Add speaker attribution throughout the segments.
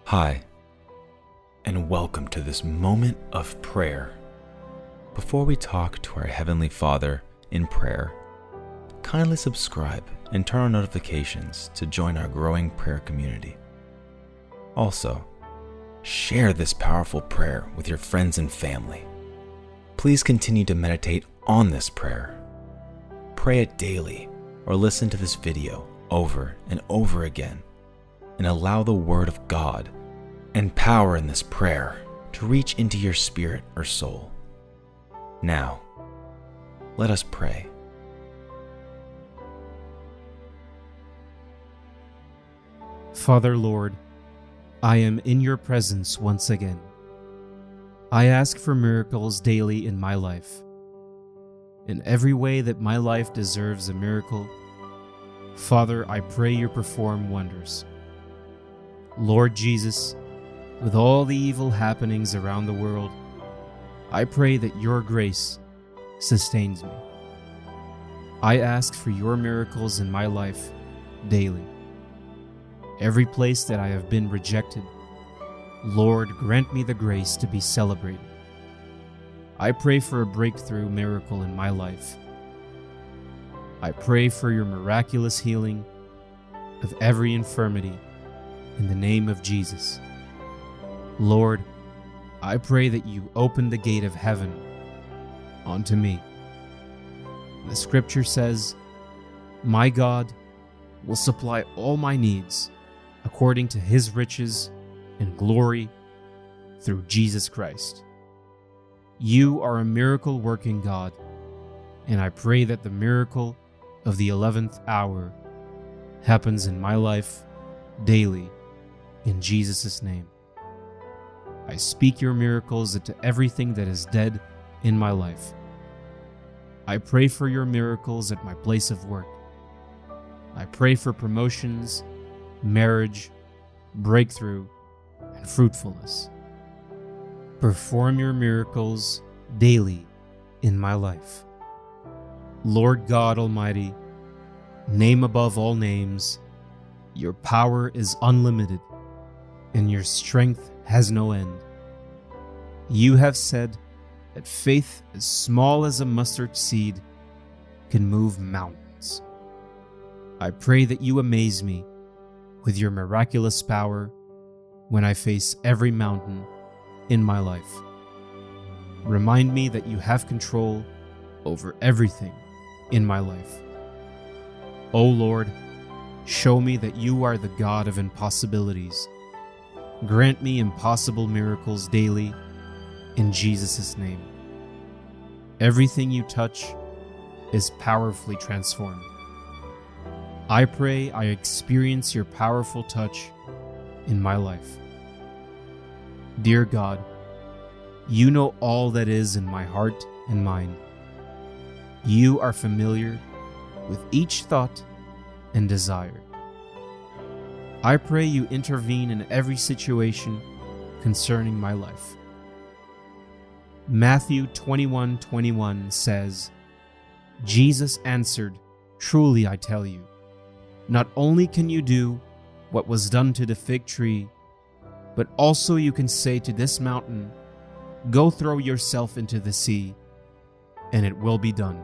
Speaker 1: Hi, and welcome to this moment of prayer. Before we talk to our Heavenly Father in prayer, kindly subscribe and turn on notifications to join our growing prayer community. Also, share this powerful prayer with your friends and family. Please continue to meditate on this prayer. Pray it daily or listen to this video over and over again, and allow the Word of God and power in this prayer to reach into your spirit or soul. Now, let us pray.
Speaker 2: Father Lord, I am in your presence once again. I ask for miracles daily in my life. In every way that my life deserves a miracle, Father, I pray you perform wonders. Lord Jesus, with all the evil happenings around the world, I pray that your grace sustains me. I ask for your miracles in my life daily. Every place that I have been rejected, Lord, grant me the grace to be celebrated. I pray for a breakthrough miracle in my life. I pray for your miraculous healing of every infirmity in the name of Jesus. Lord, I pray that you open the gate of heaven onto me. The scripture says, "My God will supply all my needs according to his riches and glory through Jesus Christ." You are a miracle-working God, and I pray that the miracle of the 11th hour happens in my life daily in Jesus' name. I speak your miracles into everything that is dead in my life. I pray for your miracles at my place of work. I pray for promotions, marriage, breakthrough, and fruitfulness. Perform your miracles daily in my life. Lord God Almighty, name above all names, your power is unlimited, and your strength has no end. You have said that faith as small as a mustard seed can move mountains. I pray that you amaze me with your miraculous power when I face every mountain in my life. Remind me that you have control over everything in my life. O Lord, show me that you are the God of impossibilities. Grant me impossible miracles daily in Jesus' name. Everything you touch is powerfully transformed. I pray I experience your powerful touch in my life. Dear God, you know all that is in my heart and mind. You are familiar with each thought and desire. I pray you intervene in every situation concerning my life. Matthew 21:21 says, Jesus answered, "Truly I tell you, not only can you do what was done to the fig tree, but also you can say to this mountain, 'Go throw yourself into the sea,' and it will be done."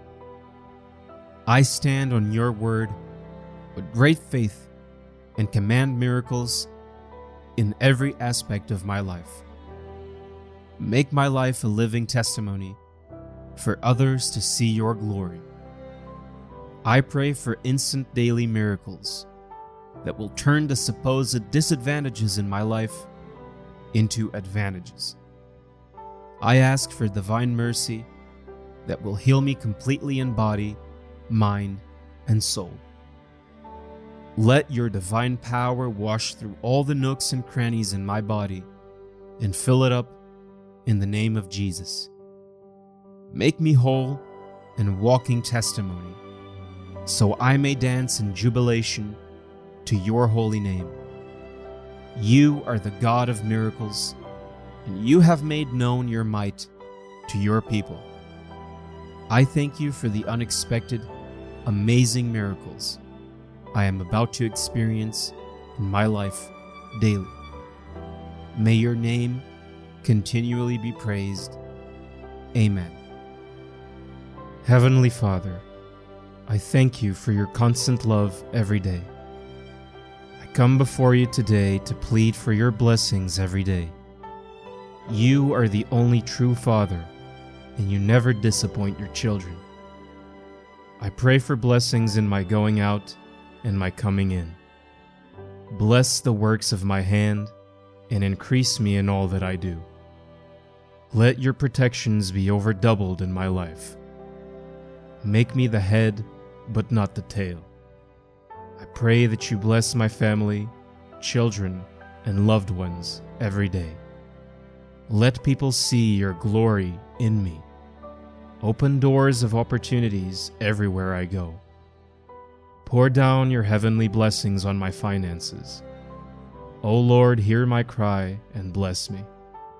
Speaker 2: I stand on your word with great faith and command miracles in every aspect of my life. Make my life a living testimony for others to see your glory. I pray for instant daily miracles that will turn the supposed disadvantages in my life into advantages. I ask for divine mercy that will heal me completely in body, mind, and soul. Let your divine power wash through all the nooks and crannies in my body and fill it up in the name of Jesus. Make me whole and walking testimony, so I may dance in jubilation to your holy name. You are the God of miracles, and you have made known your might to your people. I thank you for the unexpected, amazing miracles I am about to experience in my life daily. May your name continually be praised. Amen. Heavenly Father, I thank you for your constant love every day. I come before you today to plead for your blessings every day. You are the only true Father, and you never disappoint your children. I pray for blessings in my going out and my coming in. Bless the works of my hand and increase me in all that I do. Let your protections be overdoubled in my life. Make me the head, but not the tail. I pray that you bless my family, children, and loved ones every day. Let people see your glory in me. Open doors of opportunities everywhere I go. Pour down your heavenly blessings on my finances. O Lord, hear my cry and bless me.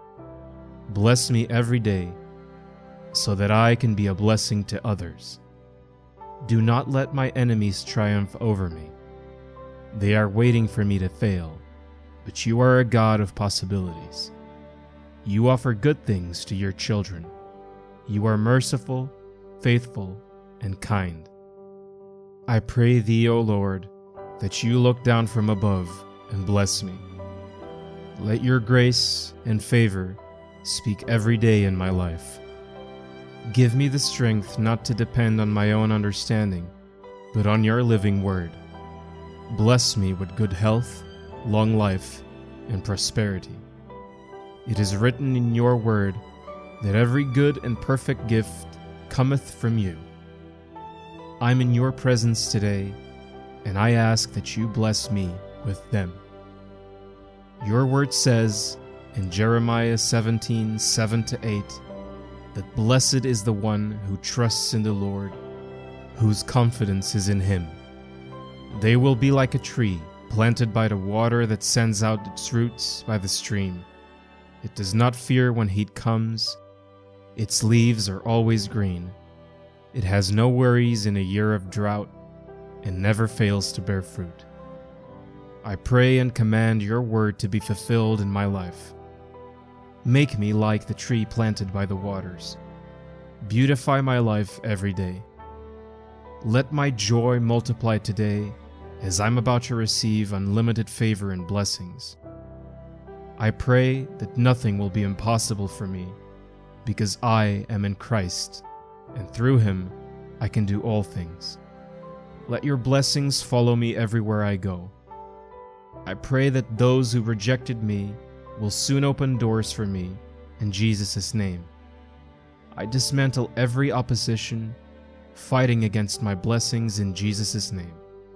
Speaker 2: Bless me every day so that I can be a blessing to others. Do not let my enemies triumph over me. They are waiting for me to fail, but you are a God of possibilities. You offer good things to your children. You are merciful, faithful, and kind. I pray thee, O Lord, that you look down from above and bless me. Let your grace and favor speak every day in my life. Give me the strength not to depend on my own understanding, but on your living word. Bless me with good health, long life, and prosperity. It is written in your word that every good and perfect gift cometh from you. I'm in your presence today, and I ask that you bless me with them. Your word says in Jeremiah 17:7-8, that blessed is the one who trusts in the Lord, whose confidence is in him. They will be like a tree planted by the water that sends out its roots by the stream. It does not fear when heat comes. Its leaves are always green. It has no worries in a year of drought and never fails to bear fruit. I pray and command your word to be fulfilled in my life. Make me like the tree planted by the waters. Beautify my life every day. Let my joy multiply today as I'm about to receive unlimited favor and blessings. I pray that nothing will be impossible for me because I am in Christ, and through him I can do all things. Let your blessings follow me everywhere I go. I pray that those who rejected me will soon open doors for me in Jesus' name. I dismantle every opposition fighting against my blessings in Jesus' name.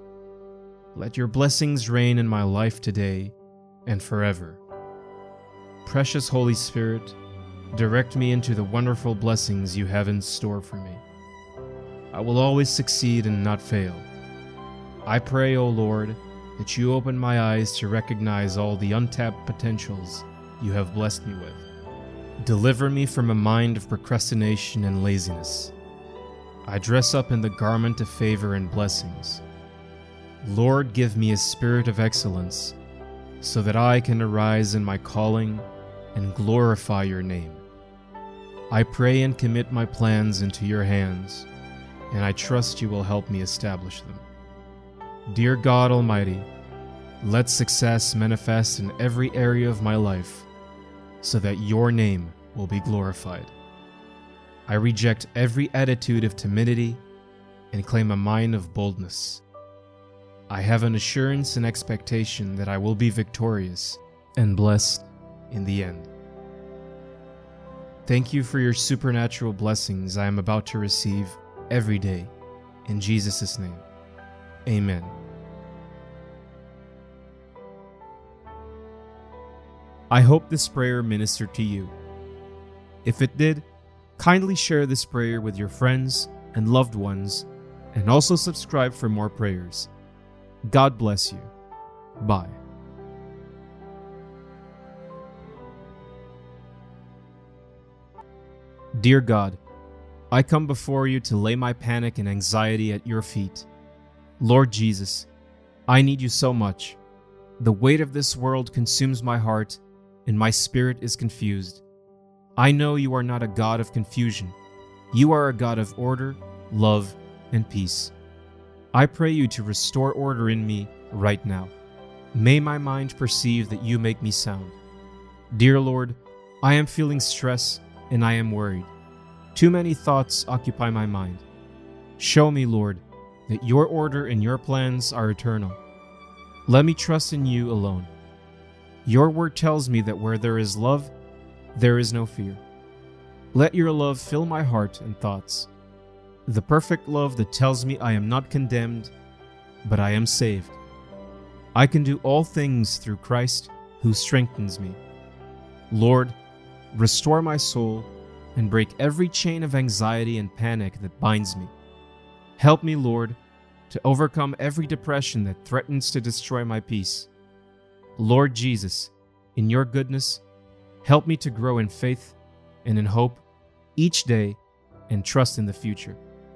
Speaker 2: Let your blessings reign in my life today and forever. Precious Holy Spirit, direct me into the wonderful blessings you have in store for me. I will always succeed and not fail. I pray, O Lord, that you open my eyes to recognize all the untapped potentials you have blessed me with. Deliver me from a mind of procrastination and laziness. I dress up in the garment of favor and blessings. Lord, give me a spirit of excellence so that I can arise in my calling and glorify your name. I pray and commit my plans into your hands, and I trust you will help me establish them. Dear God Almighty, let success manifest in every area of my life so that your name will be glorified. I reject every attitude of timidity and claim a mind of boldness. I have an assurance and expectation that I will be victorious and blessed in the end. Thank you for your supernatural blessings I am about to receive every day. In Jesus' name, amen. I hope this prayer ministered to you. If it did, kindly share this prayer with your friends and loved ones, and also subscribe for more prayers. God bless you. Bye. Dear God, I come before you to lay my panic and anxiety at your feet. Lord Jesus, I need you so much. The weight of this world consumes my heart, and my spirit is confused. I know you are not a God of confusion. You are a God of order, love, and peace. I pray you to restore order in me right now. May my mind perceive that you make me sound. Dear Lord, I am feeling stress and I am worried. Too many thoughts occupy my mind. Show me, Lord, that your order and your plans are eternal. Let me trust in you alone. Your word tells me that where there is love, there is no fear. Let your love fill my heart and thoughts. The perfect love that tells me I am not condemned, but I am saved. I can do all things through Christ who strengthens me. Lord, restore my soul and break every chain of anxiety and panic that binds me. Help me, Lord, to overcome every depression that threatens to destroy my peace. Lord Jesus, in your goodness, help me to grow in faith and in hope each day and trust in the future.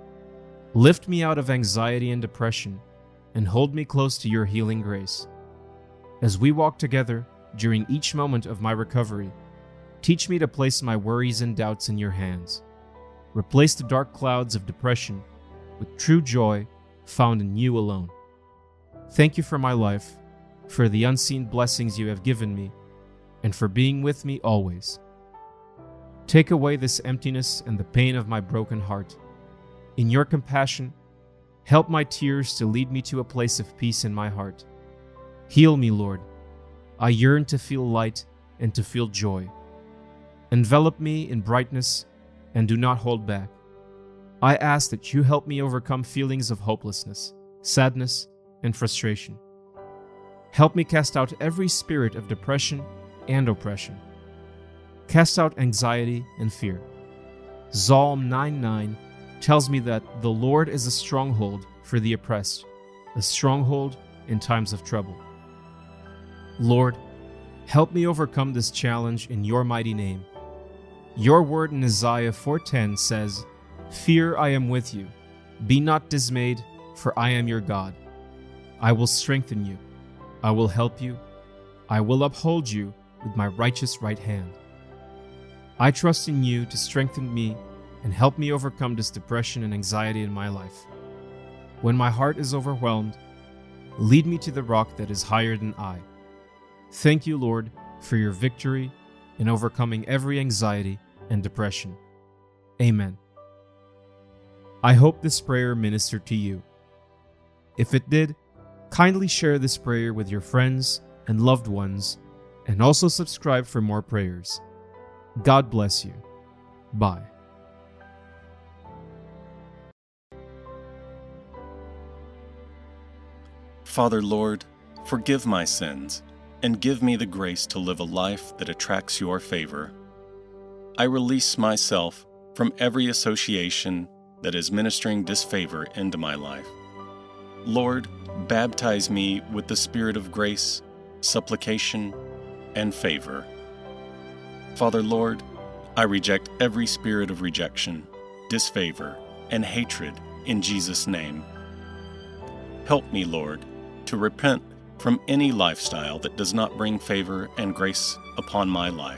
Speaker 2: Lift me out of anxiety and depression and hold me close to your healing grace. As we walk together during each moment of my recovery, teach me to place my worries and doubts in your hands. Replace the dark clouds of depression with true joy found in you alone. Thank you for my life, for the unseen blessings you have given me, and for being with me always. Take away this emptiness and the pain of my broken heart. In your compassion, help my tears to lead me to a place of peace in my heart. Heal me, Lord. I yearn to feel light and to feel joy. Envelop me in brightness and do not hold back. I ask that you help me overcome feelings of hopelessness, sadness, and frustration. Help me cast out every spirit of depression and oppression. Cast out anxiety and fear. Psalm 9:9 tells me that the Lord is a stronghold for the oppressed, a stronghold in times of trouble. Lord, help me overcome this challenge in your mighty name. Your word in Isaiah 4:10 says, "Fear, I am with you. Be not dismayed, for I am your God. I will strengthen you. I will help you. I will uphold you with my righteous right hand." I trust in you to strengthen me and help me overcome this depression and anxiety in my life. When my heart is overwhelmed, lead me to the rock that is higher than I. Thank you, Lord, for your victory in overcoming every anxiety and depression. Amen. I hope this prayer ministered to you. If it did, kindly share this prayer with your friends and loved ones, and also subscribe for more prayers. God bless you. Bye.
Speaker 3: Father, Lord, forgive my sins and give me the grace to live a life that attracts your favor. I release myself from every association that is ministering disfavor into my life. Lord, baptize me with the spirit of grace, supplication, and favor. Father, Lord, I reject every spirit of rejection, disfavor, and hatred in Jesus' name. Help me, Lord, to repent from any lifestyle that does not bring favor and grace upon my life.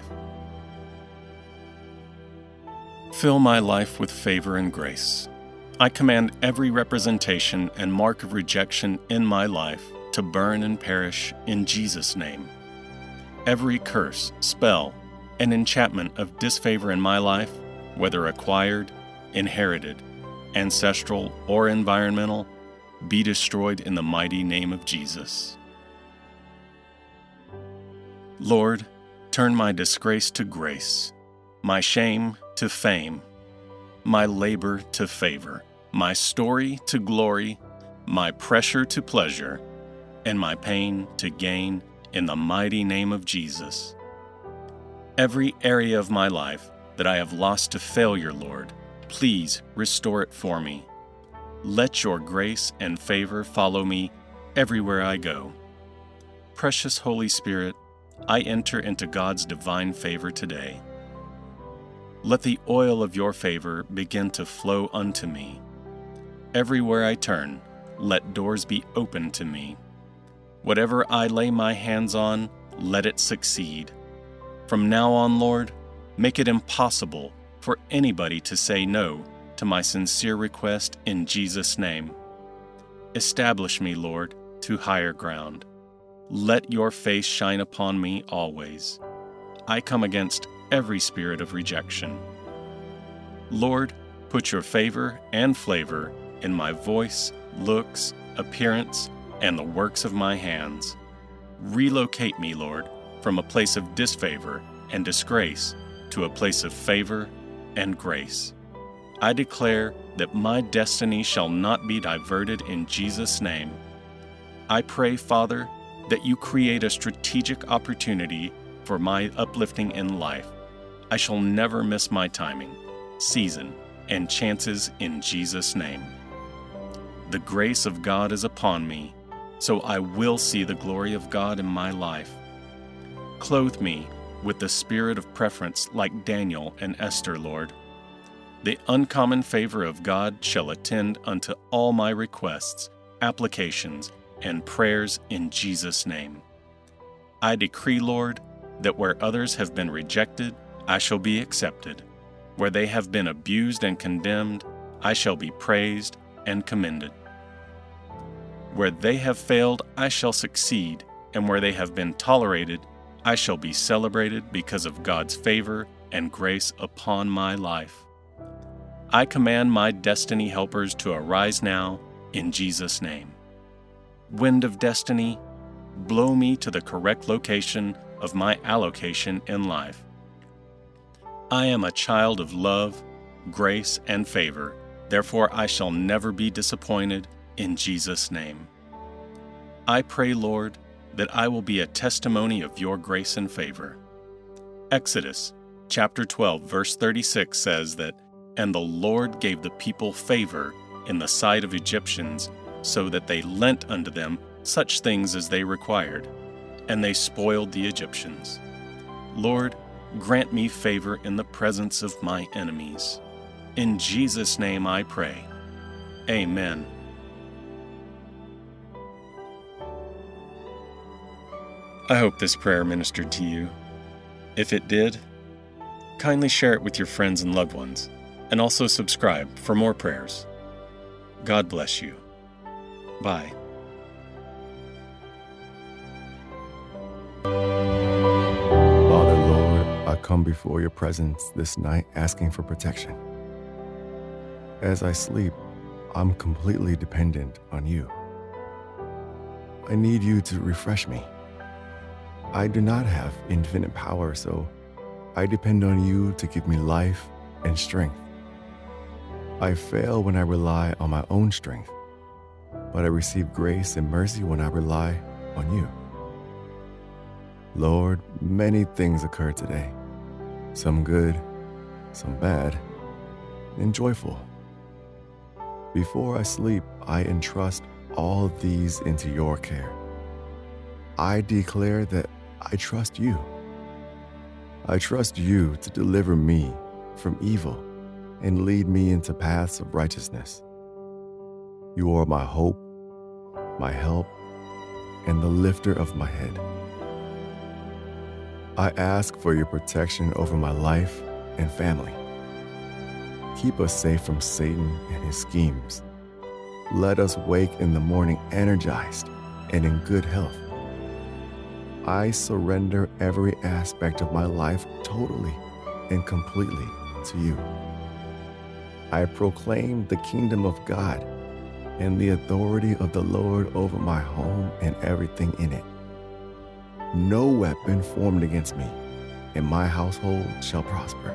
Speaker 3: Fill my life with favor and grace. I command every representation and mark of rejection in my life to burn and perish in Jesus' name. Every curse, spell, and enchantment of disfavor in my life, whether acquired, inherited, ancestral, or environmental, be destroyed in the mighty name of Jesus. Lord, turn my disgrace to grace, my shame to fame, my labor to favor, my story to glory, my pressure to pleasure, and my pain to gain in the mighty name of Jesus. Every area of my life that I have lost to failure, Lord, please restore it for me. Let your grace and favor follow me everywhere I go. Precious Holy Spirit, I enter into God's divine favor today. Let the oil of your favor begin to flow unto me. Everywhere I turn, let doors be opened to me. Whatever I lay my hands on, let it succeed. From now on, Lord, make it impossible for anybody to say no to my sincere request in Jesus' name. Establish me, Lord, to higher ground. Let your face shine upon me always. I come against every spirit of rejection. Lord, put your favor and flavor in my voice, looks, appearance, and the works of my hands. Relocate me, Lord, from a place of disfavor and disgrace to a place of favor and grace. I declare that my destiny shall not be diverted in Jesus' name. I pray, Father, that you create a strategic opportunity for my uplifting in life. I shall never miss my timing, season, and chances in Jesus' name. The grace of God is upon me, so I will see the glory of God in my life. Clothe me with the spirit of preference like Daniel and Esther, Lord. The uncommon favor of God shall attend unto all my requests, applications, and prayers in Jesus' name. I decree, Lord, that where others have been rejected, I shall be accepted. Where they have been abused and condemned, I shall be praised and commended. Where they have failed, I shall succeed, and where they have been tolerated, I shall be celebrated because of God's favor and grace upon my life. I command my destiny helpers to arise now in Jesus' name. Wind of destiny, blow me to the correct location of my allocation in life. I am a child of love, grace, and favor. Therefore, I shall never be disappointed in Jesus' name. I pray, Lord, that I will be a testimony of your grace and favor. Exodus chapter 12, verse 36 says that, "And the Lord gave the people favor in the sight of Egyptians, so that they lent unto them such things as they required, and they spoiled the Egyptians." Lord, grant me favor in the presence of my enemies. In Jesus' name I pray. Amen. I hope this prayer ministered to you. If it did, kindly share it with your friends and loved ones, and also subscribe for more prayers. God bless you. Bye.
Speaker 4: Father, Lord, I come before your presence this night asking for protection. As I sleep, I'm completely dependent on you. I need you to refresh me. I do not have infinite power, so I depend on you to give me life and strength. I fail when I rely on my own strength, but I receive grace and mercy when I rely on you. Lord, many things occur today, some good, some bad, and joyful. Before I sleep, I entrust all these into your care. I declare that I trust you. I trust you to deliver me from evil and lead me into paths of righteousness. You are my hope, my help, and the lifter of my head. I ask for your protection over my life and family. Keep us safe from Satan and his schemes. Let us wake in the morning energized and in good health. I surrender every aspect of my life totally and completely to you. I proclaim the kingdom of God and the authority of the Lord over my home and everything in it. No weapon formed against me and my household shall prosper.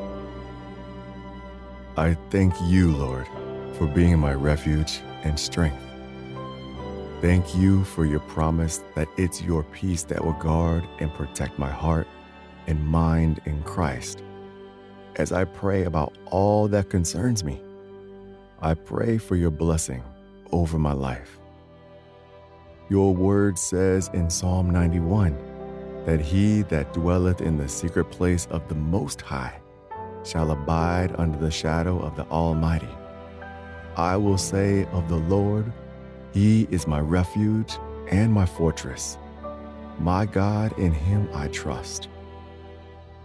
Speaker 4: I thank you, Lord, for being my refuge and strength. Thank you for your promise that it's your peace that will guard and protect my heart and mind in Christ. As I pray about all that concerns me, I pray for your blessing over my life. Your word says in Psalm 91 that he that dwelleth in the secret place of the Most High shall abide under the shadow of the Almighty. I will say of the Lord, he is my refuge and my fortress. My God, in him I trust.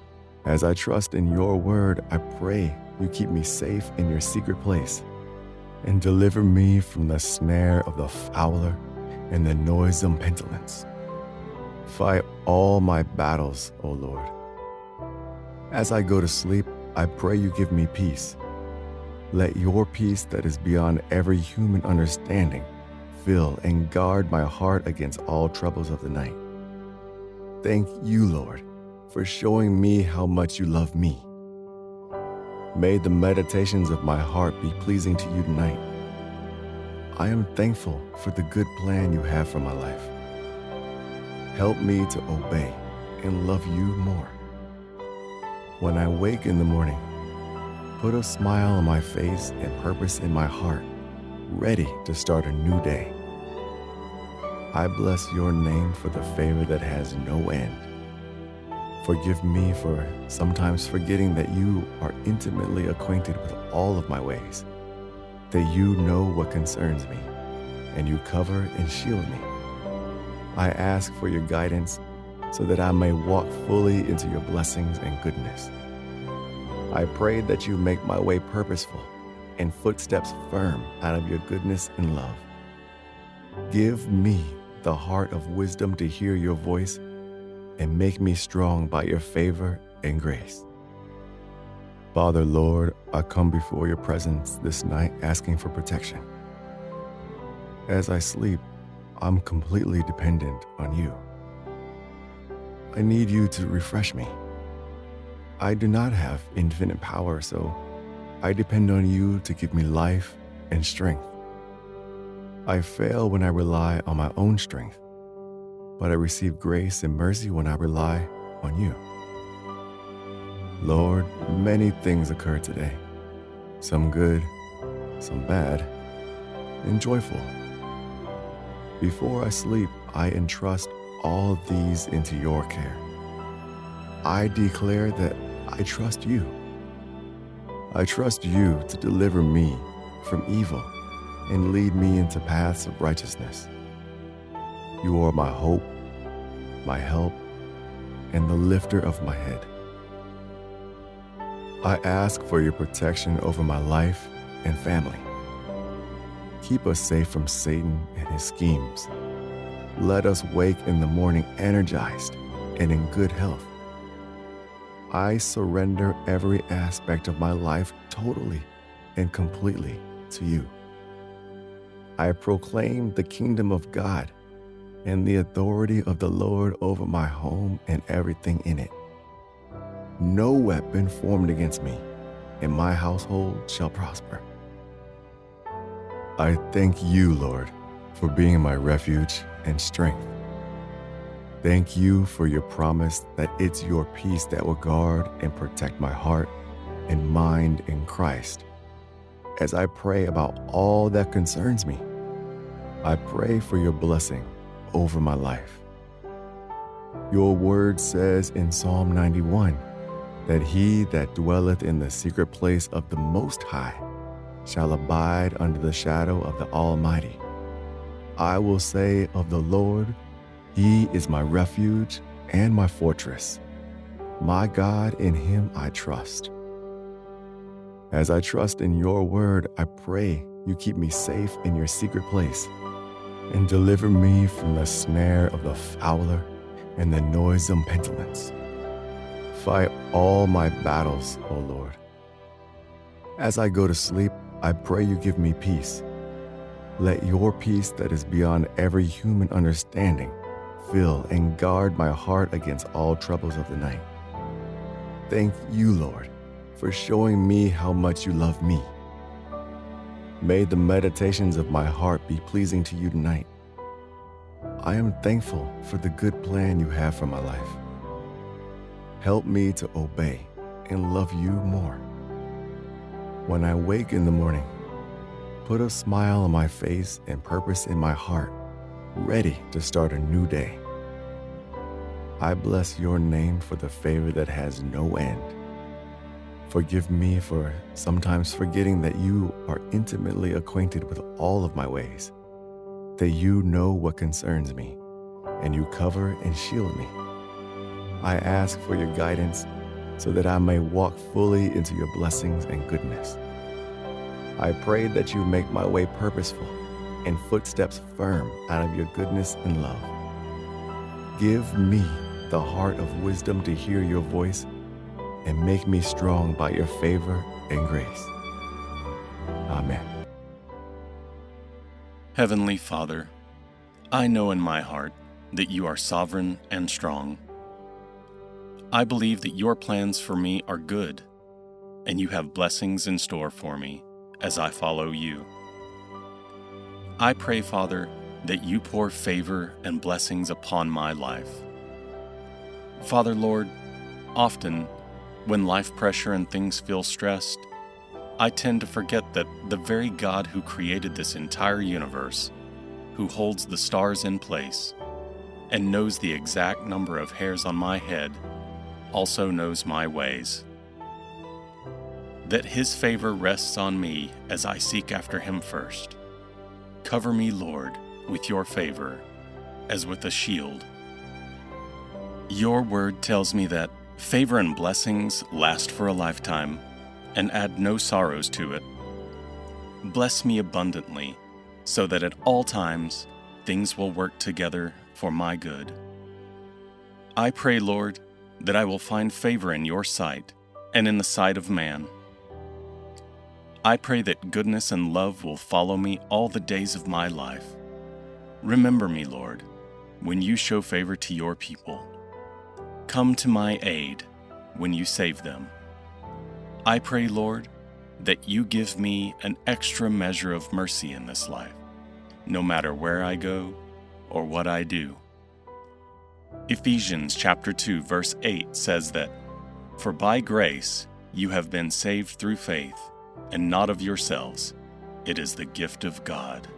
Speaker 4: As I trust in your word, I pray you keep me safe in your secret place and deliver me from the snare of the fowler and the noisome pestilence. Fight all my battles, O Lord. As I go to sleep, I pray you give me peace. Let your peace that is beyond every human understanding fill and guard my heart against all troubles of the night. Thank you, Lord, for showing me how much you love me. May the meditations of my heart be pleasing to you tonight. I am thankful for the good plan you have for my life. Help me to obey and love you more. When I wake in the morning, put a smile on my face and purpose in my heart, ready to start a new day. I bless your name for the favor that has no end. Forgive me for sometimes forgetting that you are intimately acquainted with all of my ways, that you know what concerns me, and you cover and shield me. I ask for your guidance so that I may walk fully into your blessings and goodness. I pray that you make my way purposeful and footsteps firm out of your goodness and love. Give me the heart of wisdom to hear your voice and make me strong by your favor and grace. Father, Lord, I come before your presence this night asking for protection. As I sleep, I'm completely dependent on you. I need you to refresh me. I do not have infinite power, so I depend on you to give me life and strength. I fail when I rely on my own strength, but I receive grace and mercy when I rely on you. Lord, many things occur today, some good, some bad, and joyful. Before I sleep, I entrust all of these into your care. I declare that I trust you. I trust you to deliver me from evil and lead me into paths of righteousness. You are my hope, my help, and the lifter of my head. I ask for your protection over my life and family. Keep us safe from Satan and his schemes. Let us wake in the morning energized and in good health. I surrender every aspect of my life totally and completely to you. I proclaim the kingdom of God and the authority of the Lord over my home and everything in it. No weapon formed against me and my household shall prosper. I thank you, Lord, for being my refuge and strength. Thank you for your promise that it's your peace that will guard and protect my heart and mind in Christ. As I pray about all that concerns me, I pray for your blessing over my life. Your word says in Psalm 91 that he that dwelleth in the secret place of the Most High shall abide under the shadow of the Almighty. I will say of the Lord, he is my refuge and my fortress. My God, in him I trust. As I trust in your word, I pray you keep me safe in your secret place and deliver me from the snare of the fowler and the noisome pestilence. Fight all my battles, O Lord. As I go to sleep, I pray you give me peace. Let your peace that is beyond every human understanding fill and guard my heart against all troubles of the night. Thank you, Lord, for showing me how much you love me. May the meditations of my heart be pleasing to you tonight. I am thankful for the good plan you have for my life. Help me to obey and love you more. When I wake in the morning, put a smile on my face and purpose in my heart, ready to start a new day. I bless your name for the favor that has no end. Forgive me for sometimes forgetting that you are intimately acquainted with all of my ways, that you know what concerns me, and you cover and shield me. I ask for your guidance so that I may walk fully into your blessings and goodness. I pray that you make my way purposeful and footsteps firm out of your goodness and love. Give me the heart of wisdom to hear your voice and make me strong by your favor and grace. Amen.
Speaker 3: Heavenly Father, I know in my heart that you are sovereign and strong. I believe that your plans for me are good, and you have blessings in store for me as I follow you. I pray, Father, that you pour favor and blessings upon my life. Father, Lord, often when life pressure and things feel stressed, I tend to forget that the very God who created this entire universe, who holds the stars in place, and knows the exact number of hairs on my head, also knows my ways. That his favor rests on me as I seek after him first. Cover me, Lord, with your favor, as with a shield. Your word tells me that favor and blessings last for a lifetime and add no sorrows to it. Bless me abundantly, so that at all times things will work together for my good. I pray, Lord, that I will find favor in your sight and in the sight of man. I pray that goodness and love will follow me all the days of my life. Remember me, Lord, when you show favor to your people. Come to my aid when you save them. I pray, Lord, that you give me an extra measure of mercy in this life, no matter where I go or what I do. Ephesians chapter 2, verse 8 says that, "For by grace you have been saved through faith, and not of yourselves. It is the gift of God."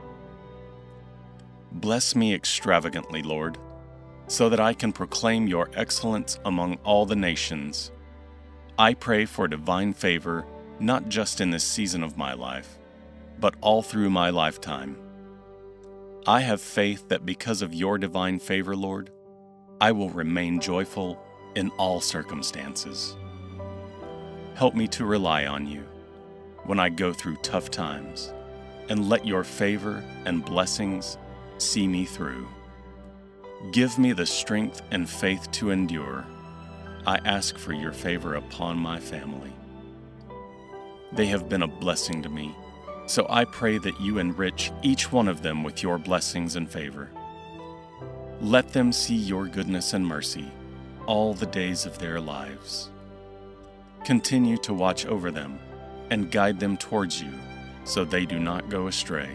Speaker 3: Bless me extravagantly, Lord, so that I can proclaim your excellence among all the nations. I pray for divine favor, not just in this season of my life, but all through my lifetime. I have faith that because of your divine favor, Lord, I will remain joyful in all circumstances. Help me to rely on you when I go through tough times, and let your favor and blessings see me through. Give me the strength and faith to endure. I ask for your favor upon my family. They have been a blessing to me, so I pray that you enrich each one of them with your blessings and favor. Let them see your goodness and mercy all the days of their lives. Continue to watch over them and guide them towards you, so they do not go astray.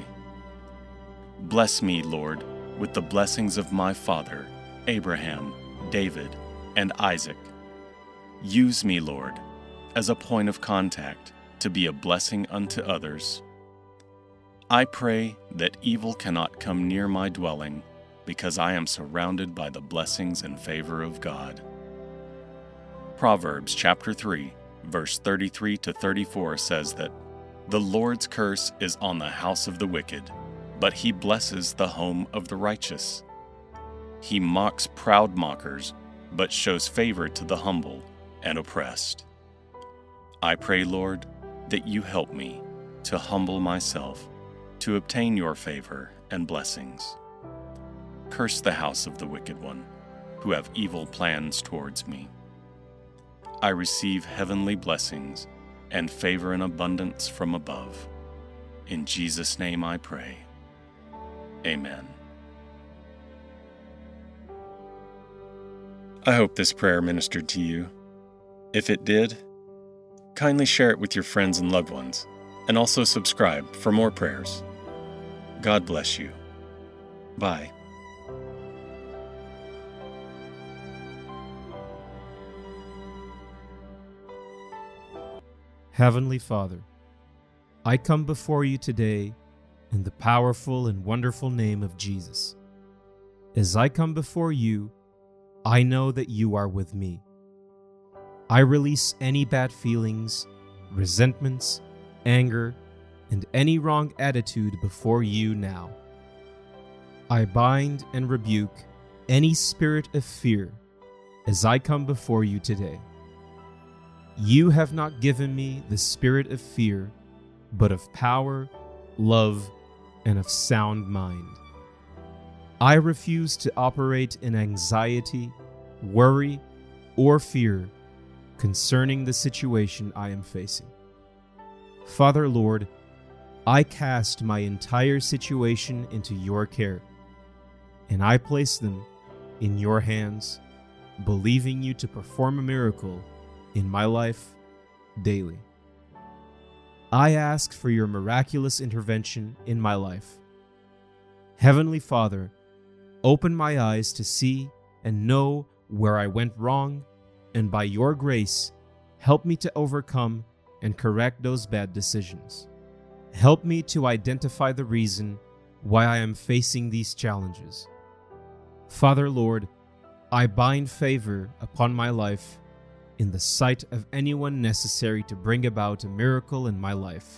Speaker 3: Bless me, Lord, with the blessings of my father, Abraham, David, and Isaac. Use me, Lord, as a point of contact to be a blessing unto others. I pray that evil cannot come near my dwelling, because I am surrounded by the blessings and favor of God. Proverbs chapter 3, verse 33 to 34 says that, "The Lord's curse is on the house of the wicked, but he blesses the home of the righteous. He mocks proud mockers, but shows favor to the humble and oppressed." I pray, Lord, that you help me to humble myself to obtain your favor and blessings. Curse the house of the wicked one, who have evil plans towards me. I receive heavenly blessings and favor in abundance from above. In Jesus' name I pray. Amen. I hope this prayer ministered to you. If it did, kindly share it with your friends and loved ones, and also subscribe for more prayers. God bless you. Bye.
Speaker 2: Heavenly Father, I come before you today in the powerful and wonderful name of Jesus. As I come before you, I know that you are with me. I release any bad feelings, resentments, anger, and any wrong attitude before you now. I bind and rebuke any spirit of fear as I come before you today. You have not given me the spirit of fear, but of power, love, and of sound mind. I refuse to operate in anxiety, worry, or fear concerning the situation I am facing. Father, Lord, I cast my entire situation into your care, and I place them in your hands, believing you to perform a miracle in my life daily. I ask for your miraculous intervention in my life. Heavenly Father, open my eyes to see and know where I went wrong, and by your grace, help me to overcome and correct those bad decisions. Help me to identify the reason why I am facing these challenges. Father, Lord, I bind favor upon my life in the sight of anyone necessary to bring about a miracle in my life.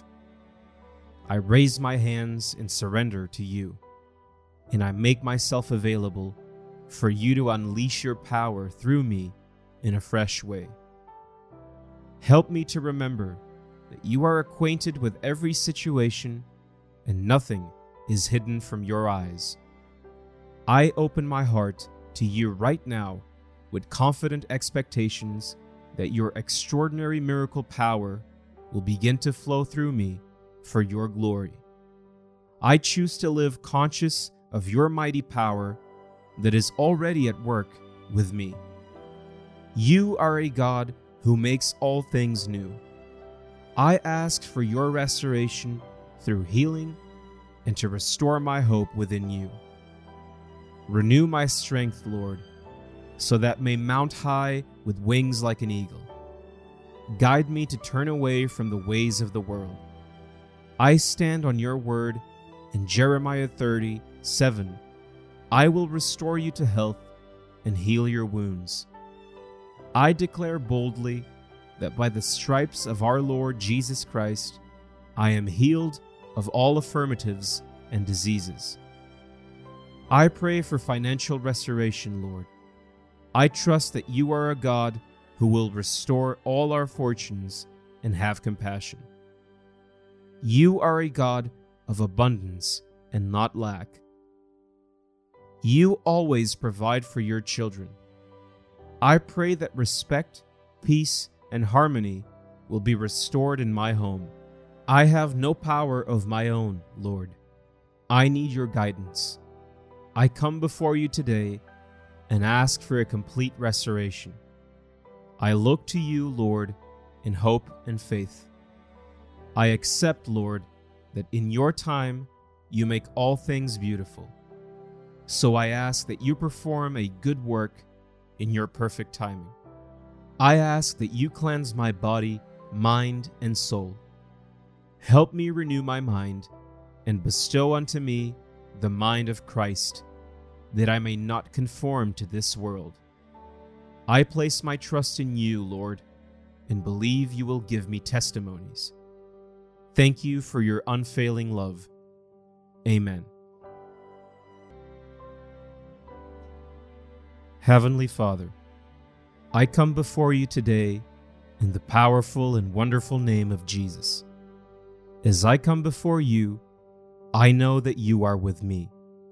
Speaker 2: I raise my hands in surrender to you, and I make myself available for you to unleash your power through me in a fresh way. Help me to remember that you are acquainted with every situation and nothing is hidden from your eyes. I open my heart to you right now with confident expectations that your extraordinary miracle power will begin to flow through me for your glory. I choose to live conscious of your mighty power that is already at work with me. You are a God who makes all things new. I ask for your restoration through healing and to restore my hope within you. Renew my strength, Lord, so that may mount high with wings like an eagle. Guide me to turn away from the ways of the world. I stand on your word in Jeremiah 30:7. I will restore you to health and heal your wounds. I declare boldly that by the stripes of our Lord Jesus Christ, I am healed of all affirmatives and diseases. I pray for financial restoration, Lord. I trust that you are a God who will restore all our fortunes and have compassion. You are a God of abundance and not lack. You always provide for your children. I pray that respect, peace, and harmony will be restored in my home. I have no power of my own, Lord. I need your guidance. I come before you today and ask for a complete restoration. I look to you, Lord, in hope and faith. I accept, Lord, that in your time you make all things beautiful. So I ask that you perform a good work in your perfect timing. I ask that you cleanse my body, mind, and soul. Help me renew my mind and bestow unto me the mind of Christ, that I may not conform to this world. I place my trust in you, Lord, and believe you will give me testimonies. Thank you for your unfailing love. Amen. Heavenly Father, I come before you today in the powerful and wonderful name of Jesus. As I come before you, I know that you are with me.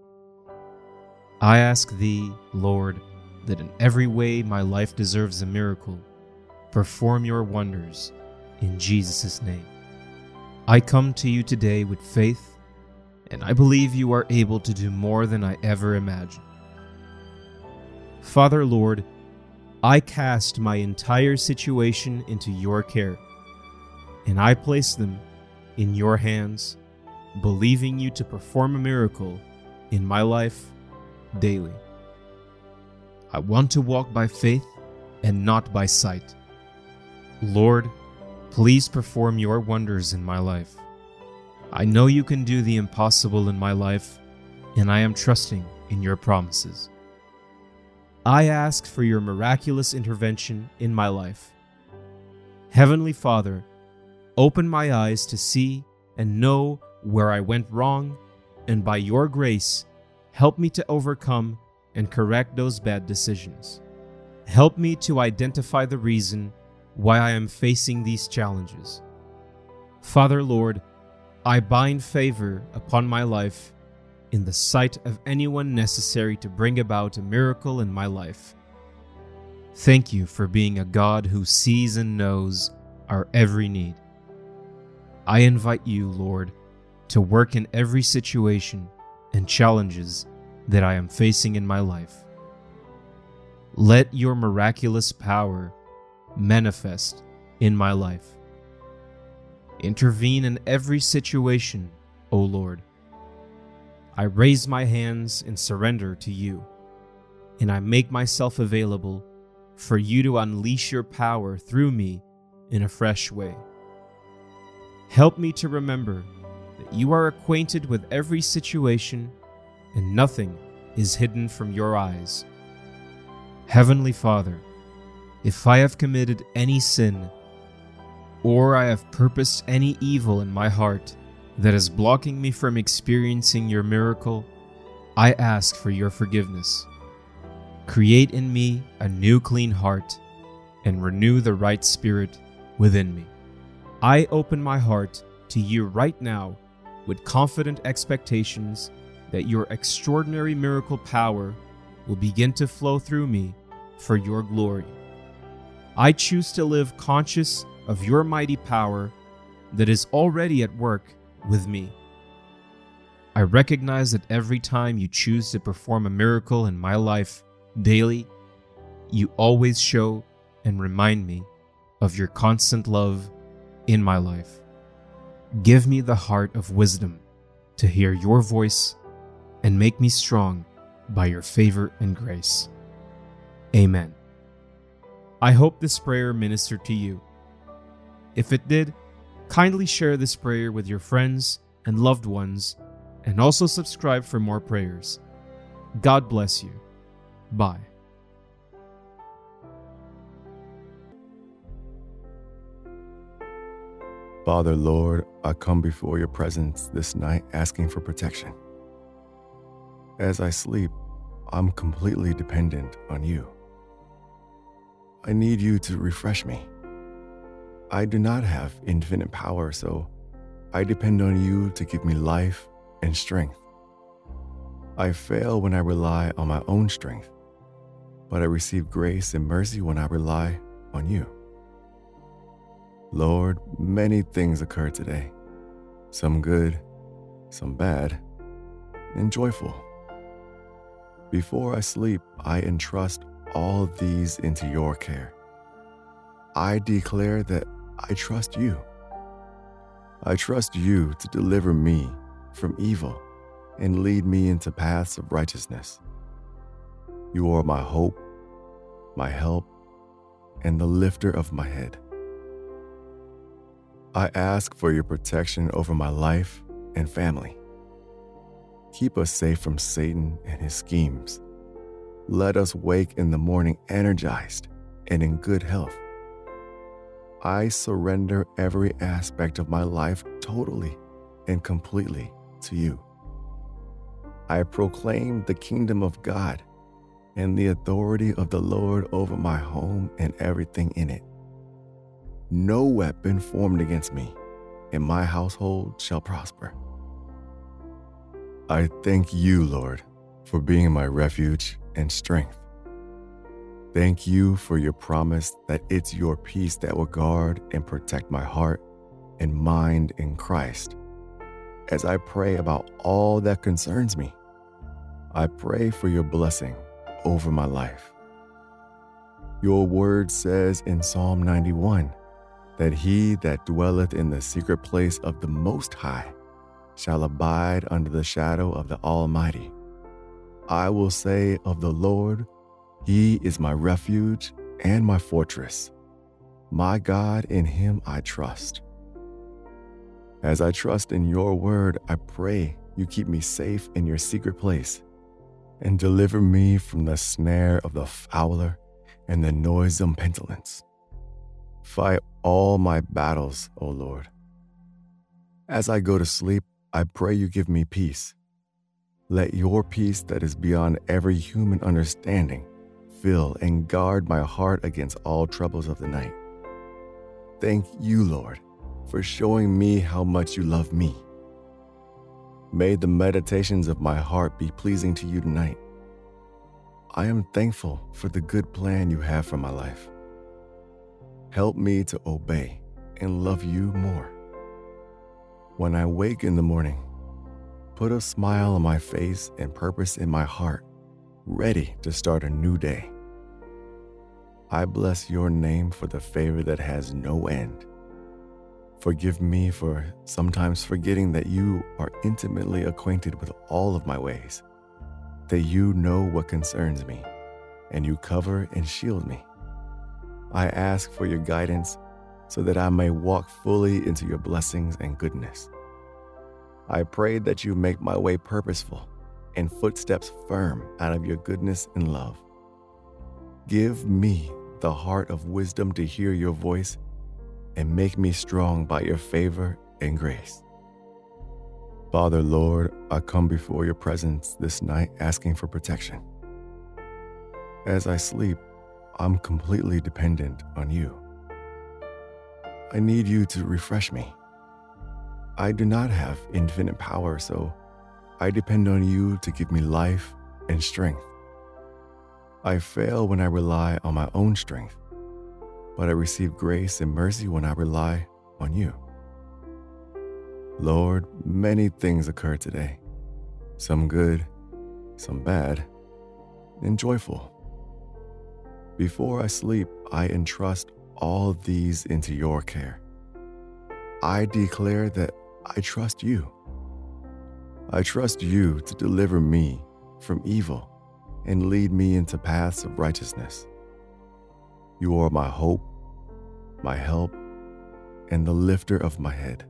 Speaker 2: I ask thee, Lord, that in every way my life deserves a miracle, perform your wonders in Jesus' name. I come to you today with faith, and I believe you are able to do more than I ever imagined. Father, Lord, I cast my entire situation into your care, and I place them in your hands, believing you to perform a miracle in my life daily. I want to walk by faith and not by sight. Lord, please perform your wonders in my life. I know you can do the impossible in my life, and I am trusting in your promises. I ask for your miraculous intervention in my life. Heavenly Father, open my eyes to see and know where I went wrong, and by your grace, help me to overcome and correct those bad decisions. Help me to identify the reason why I am facing these challenges. Father, Lord, I bind favor upon my life in the sight of anyone necessary to bring about a miracle in my life. Thank you for being a God who sees and knows our every need. I invite you, Lord, to work in every situation and challenges that I am facing in my life. Let your miraculous power manifest in my life. Intervene in every situation, O Lord. I raise my hands in surrender to you, and I make myself available for you to unleash your power through me in a fresh way. Help me to remember that you are acquainted with every situation and nothing is hidden from your eyes. Heavenly Father, if I have committed any sin, or I have purposed any evil in my heart that is blocking me from experiencing your miracle, I ask for your forgiveness. Create in me a new clean heart and renew the right spirit within me. I open my heart to you right now with confident expectations that your extraordinary miracle power will begin to flow through me for your glory. I choose to live conscious of your mighty power that is already at work with me. I recognize that every time you choose to perform a miracle in my life daily, you always show and remind me of your constant love in my life. Give me the heart of wisdom to hear your voice and make me strong by your favor and grace. Amen. I hope this prayer ministered to you. If it did, kindly share this prayer with your friends and loved ones, and also subscribe for more prayers. God bless you. Bye.
Speaker 4: Father, Lord, I come before your presence this night asking for protection. As I sleep, I'm completely dependent on you. I need you to refresh me. I do not have infinite power, so I depend on you to give me life and strength. I fail when I rely on my own strength, but I receive grace and mercy when I rely on you. Lord, many things occur today, some good, some bad, and joyful. Before I sleep, I entrust all these into your care. I declare that I trust you. I trust you to deliver me from evil and lead me into paths of righteousness. You are my hope, my help, and the lifter of my head. I ask for your protection over my life and family. Keep us safe from Satan and his schemes. Let us wake in the morning energized and in good health. I surrender every aspect of my life totally and completely to you. I proclaim the kingdom of God and the authority of the Lord over my home and everything in it. No weapon formed against me and my household shall prosper. I thank you, Lord, for being my refuge and strength. Thank you for your promise that it's your peace that will guard and protect my heart and mind in Christ. As I pray about all that concerns me, I pray for your blessing over my life. Your word says in Psalm 91 that he that dwelleth in the secret place of the Most High shall abide under the shadow of the Almighty. I will say of the Lord, he is my refuge and my fortress. My God, in him I trust. As I trust in your word, I pray you keep me safe in your secret place and deliver me from the snare of the fowler and the noisome pestilence. Fight all my battles, O Lord. As I go to sleep, I pray you give me peace. Let your peace that is beyond every human understanding fill and guard my heart against all troubles of the night. Thank you, Lord, for showing me how much you love me. May the meditations of my heart be pleasing to you tonight. I am thankful for the good plan you have for my life. Help me to obey and love you more. When I wake in the morning, put a smile on my face and purpose in my heart, ready to start a new day. I bless your name for the favor that has no end. Forgive me for sometimes forgetting that you are intimately acquainted with all of my ways, that you know what concerns me, and you cover and shield me. I ask for your guidance so that I may walk fully into your blessings and goodness. I pray that you make my way purposeful and footsteps firm out of your goodness and love. Give me the heart of wisdom to hear your voice and make me strong by your favor and grace. Father, Lord, I come before your presence this night asking for protection. As I sleep, I'm completely dependent on you. I need you to refresh me. I do not have infinite power, so I depend on you to give me life and strength. I fail when I rely on my own strength, but I receive grace and mercy when I rely on you. Lord, many things occur today, some good, some bad, and joyful. Before I sleep, I entrust all these into your care. I declare that I trust you. I trust you to deliver me from evil and lead me into paths of righteousness. You are my hope, my help, and the lifter of my head.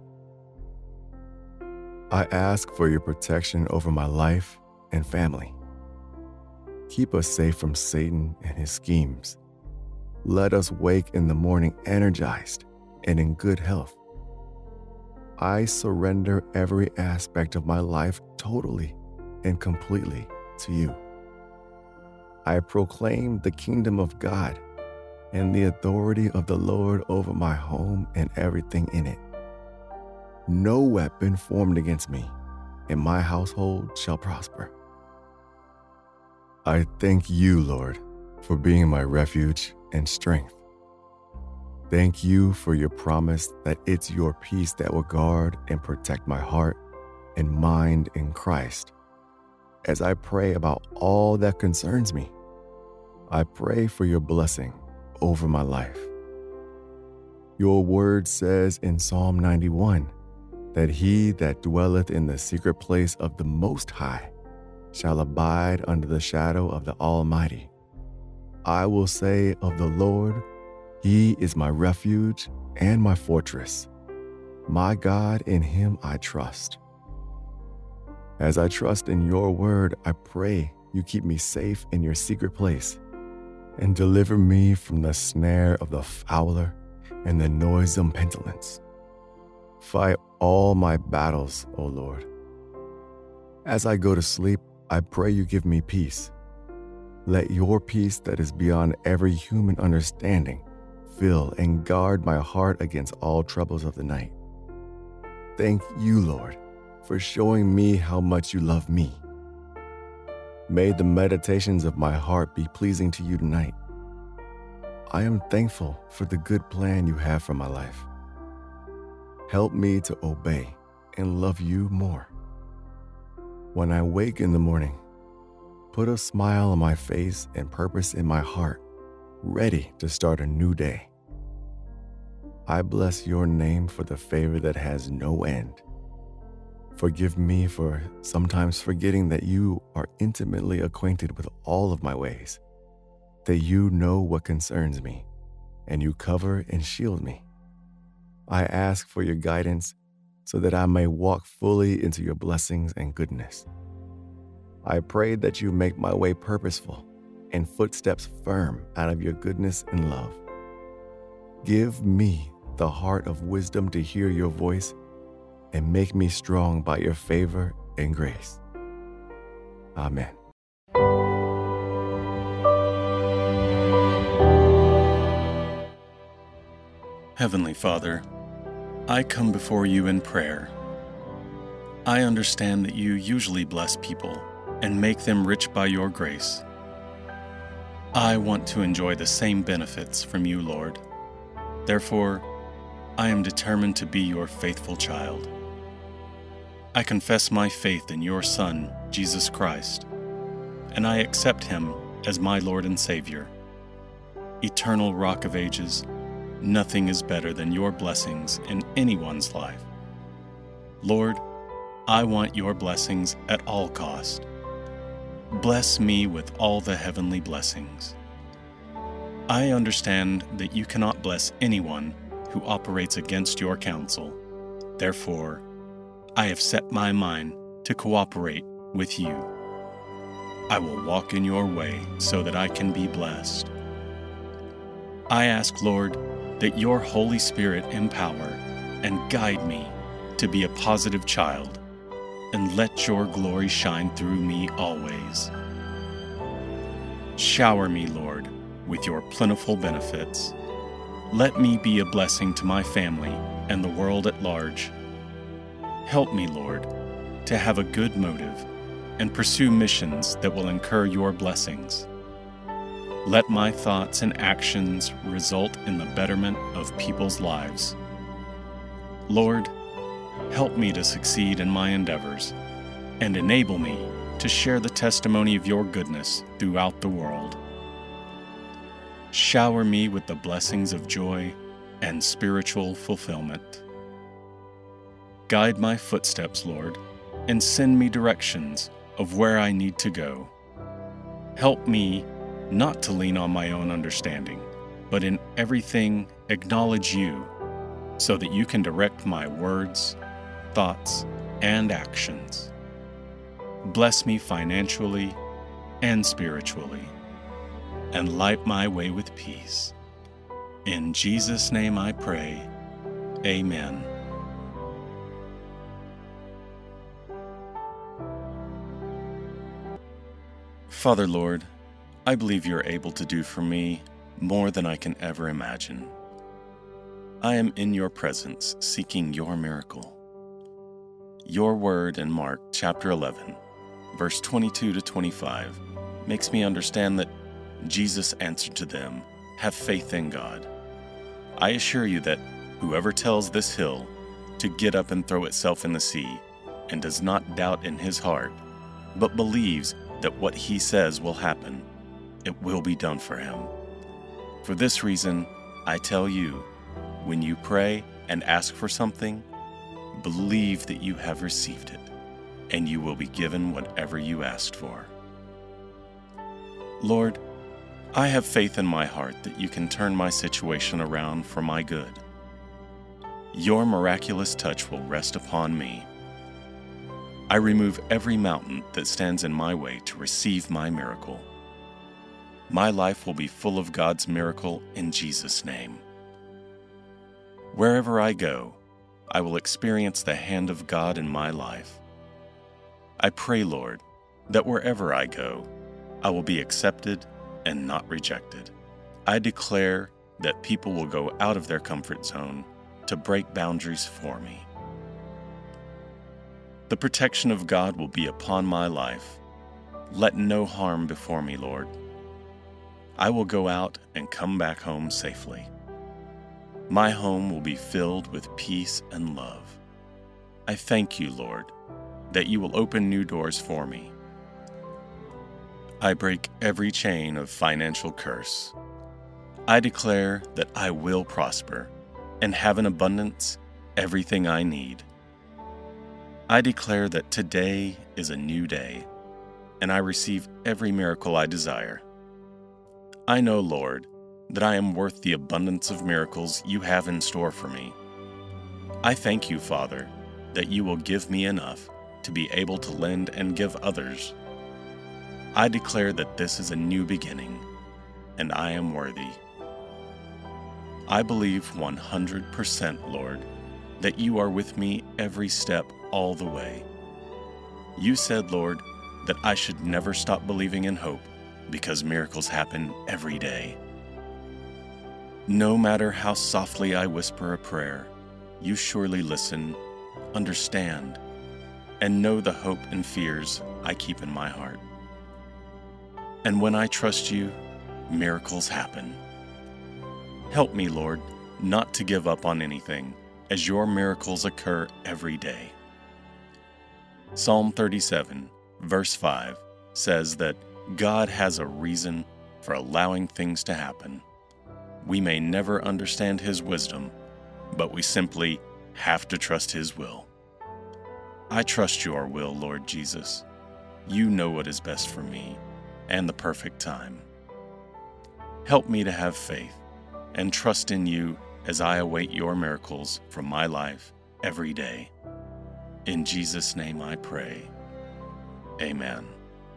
Speaker 4: I ask for your protection over my life and family. Keep us safe from Satan and his schemes. Let us wake in the morning energized and in good health. I surrender every aspect of my life totally and completely to you. I proclaim the kingdom of God and the authority of the Lord over my home and everything in it. No weapon formed against me and my household shall prosper. I thank you, Lord, for being my refuge and strength. Thank you for your promise that it's your peace that will guard and protect my heart and mind in Christ. As I pray about all that concerns me, I pray for your blessing over my life. Your word says in Psalm 91 that he that dwelleth in the secret place of the Most High shall abide under the shadow of the Almighty. I will say of the Lord, he is my refuge and my fortress. My God, in him I trust. As I trust in your word, I pray you keep me safe in your secret place and deliver me from the snare of the fowler and the noisome pestilence. Fight all my battles, O Lord. As I go to sleep, I pray you give me peace. Let your peace that is beyond every human understanding fill and guard my heart against all troubles of the night. Thank you, Lord, for showing me how much you love me. May the meditations of my heart be pleasing to you tonight. I am thankful for the good plan you have for my life. Help me to obey and love you more. When I wake in the morning, put a smile on my face and purpose in my heart, ready to start a new day. I bless your name for the favor that has no end. Forgive me for sometimes forgetting that you are intimately acquainted with all of my ways, that you know what concerns me, and you cover and shield me. I ask for your guidance so that I may walk fully into your blessings and goodness. I pray that you make my way purposeful and footsteps firm out of your goodness and love. Give me the heart of wisdom to hear your voice and make me strong by your favor and grace. Amen.
Speaker 3: Heavenly Father, I come before you in prayer. I understand that you usually bless people and make them rich by your grace. I want to enjoy the same benefits from you, Lord. Therefore, I am determined to be your faithful child. I confess my faith in your Son, Jesus Christ, and I accept him as my Lord and Savior. Eternal Rock of Ages, nothing is better than your blessings in anyone's life. Lord, I want your blessings at all cost. Bless me with all the heavenly blessings. I understand that you cannot bless anyone who operates against your counsel. Therefore, I have set my mind to cooperate with you. I will walk in your way so that I can be blessed. I ask, Lord, that your Holy Spirit empower and guide me to be a positive child, and let your glory shine through me always. Shower me, Lord, with your plentiful benefits. Let me be a blessing to my family and the world at large. Help me, Lord, to have a good motive and pursue missions that will incur your blessings. Let my thoughts and actions result in the betterment of people's lives. Lord, help me to succeed in my endeavors and enable me to share the testimony of your goodness throughout the world. Shower me with the blessings of joy and spiritual fulfillment. Guide my footsteps, Lord, and send me directions of where I need to go. Help me not to lean on my own understanding, but in everything acknowledge you, so that you can direct my words, thoughts, and actions. Bless me financially and spiritually, and light my way with peace. In Jesus' name I pray, amen. Father, Lord, I believe you're able to do for me more than I can ever imagine. I am in your presence seeking your miracle. Your word in Mark chapter 11, verse 22 to 25, makes me understand that Jesus answered to them, "Have faith in God." I assure you that whoever tells this hill to get up and throw itself in the sea, and does not doubt in his heart, but believes that what he says will happen, it will be done for him. For this reason, I tell you, when you pray and ask for something, believe that you have received it, and you will be given whatever you asked for. Lord, I have faith in my heart that you can turn my situation around for my good. Your miraculous touch will rest upon me. I remove every mountain that stands in my way to receive my miracle. My life will be full of God's miracle in Jesus' name. Wherever I go, I will experience the hand of God in my life. I pray, Lord, that wherever I go, I will be accepted and not rejected. I declare that people will go out of their comfort zone to break boundaries for me. The protection of God will be upon my life. Let no harm befall me, Lord. I will go out and come back home safely. My home will be filled with peace and love. I thank you, Lord, that you will open new doors for me. I break every chain of financial curse. I declare that I will prosper and have in abundance everything I need. I declare that today is a new day, and I receive every miracle I desire. I know, Lord, that I am worth the abundance of miracles you have in store for me. I thank you, Father, that you will give me enough to be able to lend and give others. I declare that this is a new beginning, and I am worthy. I believe 100%, Lord, that you are with me every step all the way. You said, Lord, that I should never stop believing in hope because miracles happen every day. No matter how softly I whisper a prayer, you surely listen, understand, and know the hope and fears I keep in my heart. And when I trust you, miracles happen. Help me, Lord, not to give up on anything, as your miracles occur every day. Psalm 37, verse 5, says that God has a reason for allowing things to happen. We may never understand His wisdom, but we simply have to trust His will. I trust your will, Lord Jesus. You know what is best for me and the perfect time. Help me to have faith and trust in you as I await your miracles from my life every day. In Jesus' name I pray. Amen.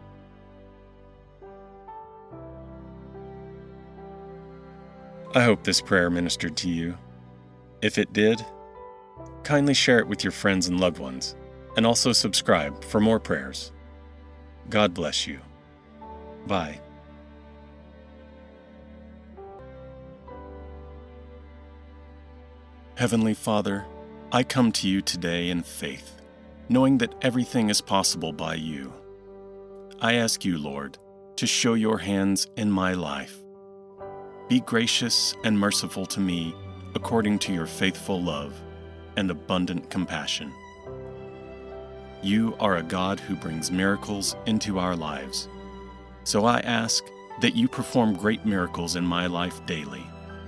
Speaker 3: I hope this prayer ministered to you. If it did, kindly share it with your friends and loved ones, and also subscribe for more prayers. God bless you. Bye. Heavenly Father, I come to you today in faith, knowing that everything is possible by you. I ask you, Lord, to show your hands in my life. Be gracious and merciful to me according to your faithful love and abundant compassion. You are a God who brings miracles into our lives, so I ask that you perform great miracles in my life daily.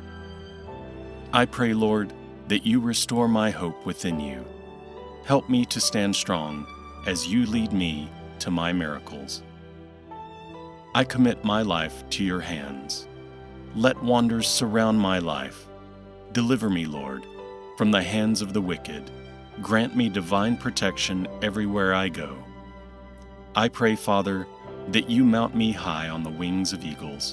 Speaker 3: I pray, Lord, that you restore my hope within you. Help me to stand strong as you lead me to my miracles. I commit my life to your hands. Let wonders surround my life. Deliver me, Lord, from the hands of the wicked. Grant me divine protection everywhere I go. I pray, Father, that you mount me high on the wings of eagles.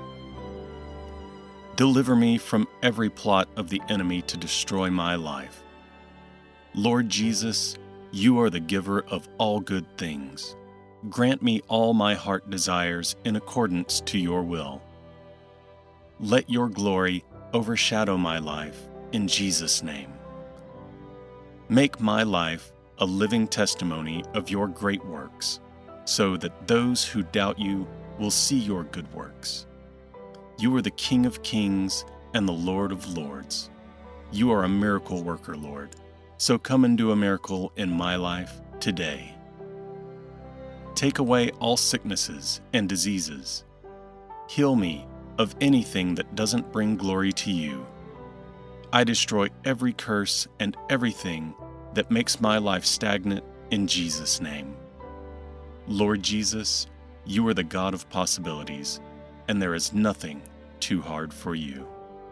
Speaker 3: Deliver me from every plot of the enemy to destroy my life. Lord Jesus, you are the giver of all good things. Grant me all my heart desires in accordance to your will. Let your glory overshadow my life in Jesus' name. Make my life a living testimony of your great works, so that those who doubt you will see your good works. You are the King of kings and the Lord of lords. You are a miracle worker, Lord, so come and do a miracle in my life today. Take away all sicknesses and diseases. Heal me of anything that doesn't bring glory to you. I destroy every curse and everything that makes my life stagnant in Jesus' name. Lord Jesus, you are the God of possibilities, and there is nothing too hard for you.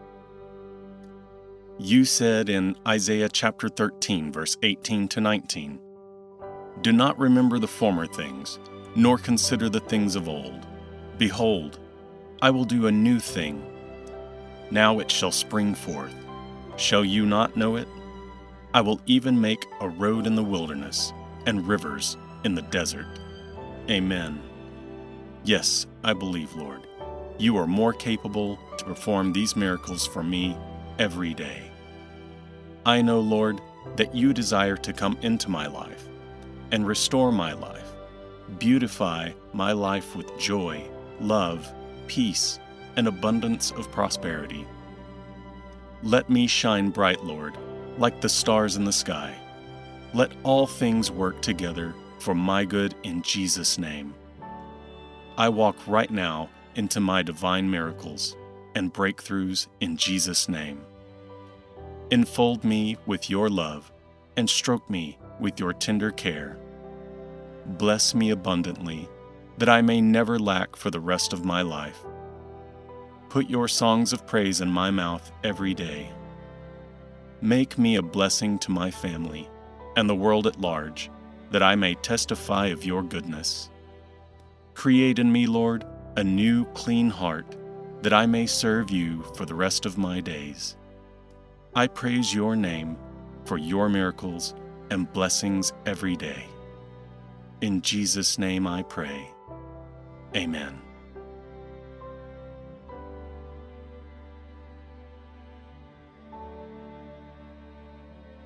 Speaker 3: You said in Isaiah chapter 13, verse 18 to 19, "Do not remember the former things, nor consider the things of old. Behold, I will do a new thing. Now it shall spring forth. Shall you not know it? I will even make a road in the wilderness and rivers in the desert." Amen. Yes, I believe, Lord. You are more capable to perform these miracles for me every day. I know, Lord, that you desire to come into my life and restore my life, beautify my life with joy, love, peace, and abundance of prosperity. Let me shine bright, Lord, like the stars in the sky. Let all things work together for my good in Jesus' name. I walk right now into my divine miracles and breakthroughs in Jesus' name. Enfold me with your love and stroke me with your tender care. Bless me abundantly, that I may never lack for the rest of my life. Put your songs of praise in my mouth every day. Make me a blessing to my family and the world at large, that I may testify of your goodness. Create in me, Lord, a new, clean heart, that I may serve you for the rest of my days. I praise your name for your miracles and blessings every day. In Jesus' name I pray. Amen.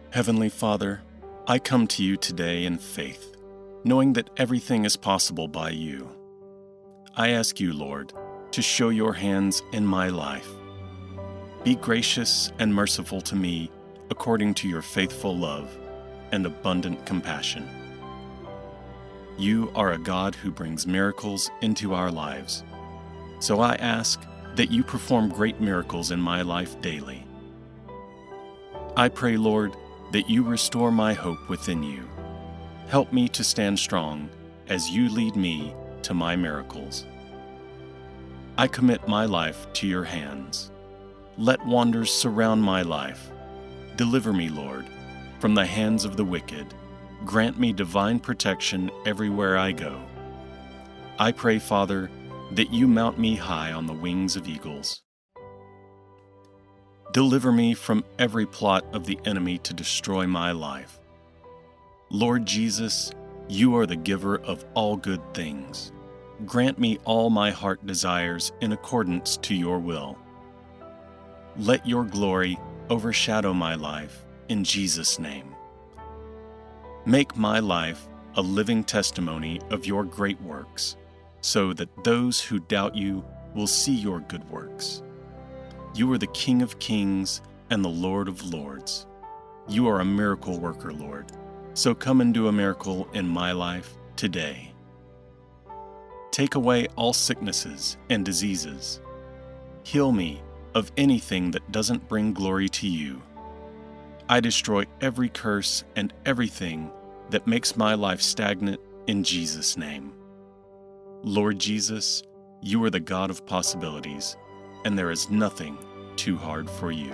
Speaker 3: Heavenly Father, I come to you today in faith, knowing that everything is possible by you. I ask you, Lord, to show your hands in my life. Be gracious and merciful to me according to your faithful love and abundant compassion. You are a God who brings miracles into our lives, so I ask that you perform great miracles in my life daily. I pray, Lord, that you restore my hope within you. Help me to stand strong as you lead me to my miracles. I commit my life to your hands. Let wonders surround my life. Deliver me, Lord, from the hands of the wicked. Grant me divine protection everywhere I go. I pray, Father, that you mount me high on the wings of eagles. Deliver me from every plot of the enemy to destroy my life. Lord Jesus, you are the giver of all good things. Grant me all my heart desires in accordance to your will. Let your glory overshadow my life in Jesus' name. Make my life a living testimony of your great works, so that those who doubt you will see your good works. You are the King of kings and the Lord of lords. You are a miracle worker, Lord, so come and do a miracle in my life today. Take away all sicknesses and diseases. Heal me of anything that doesn't bring glory to you. I destroy every curse and everything that makes my life stagnant in Jesus' name. Lord Jesus, you are the God of possibilities, and there is nothing too hard for you.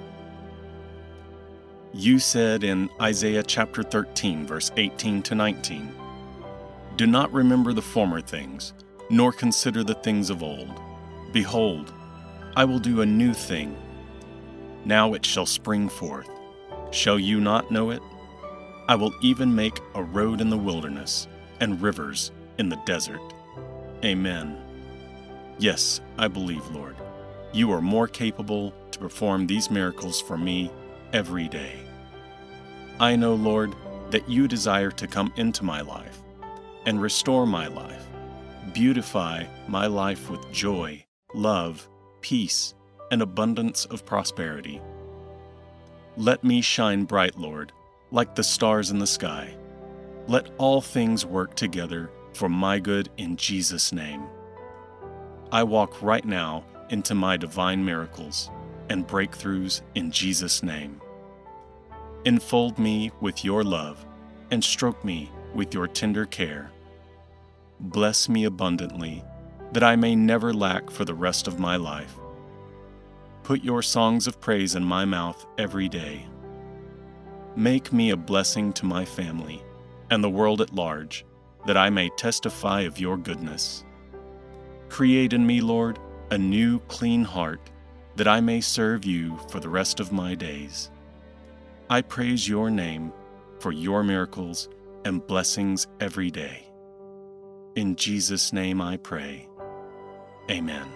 Speaker 3: You said in Isaiah chapter 13, verse 18 to 19, "Do not remember the former things, nor consider the things of old. Behold, I will do a new thing. Now it shall spring forth. Shall you not know it? I will even make a road in the wilderness and rivers in the desert." Amen. Yes, I believe, Lord. You are more capable to perform these miracles for me every day. I know, Lord, that you desire to come into my life and restore my life, beautify my life with joy, love, peace, and abundance of prosperity. Let me shine bright, Lord, like the stars in the sky. Let all things work together for my good in Jesus' name. I walk right now into my divine miracles and breakthroughs in Jesus' name. Enfold me with your love and stroke me with your tender care. Bless me abundantly, that I may never lack for the rest of my life. Put your songs of praise in my mouth every day. Make me a blessing to my family and the world at large, that I may testify of your goodness. Create in me, Lord, a new, clean heart, that I may serve you for the rest of my days. I praise your name for your miracles and blessings every day. In Jesus' name I pray. Amen.